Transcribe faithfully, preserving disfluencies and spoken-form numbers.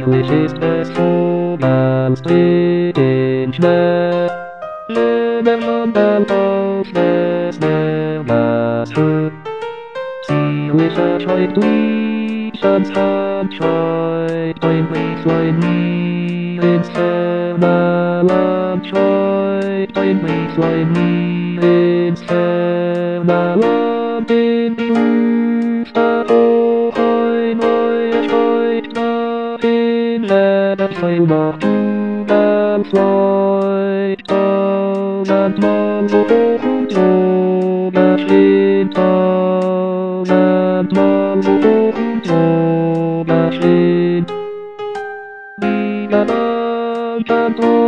English is the school and speech there. Learn about the snare true. See with a choice tuitions hard choice. Point please line me instead of a choice. Point please line me instead of a in you. Oh, I know a choice. In let us play the two and fly. Oh, that man who told us it all. That man who told us it. We got a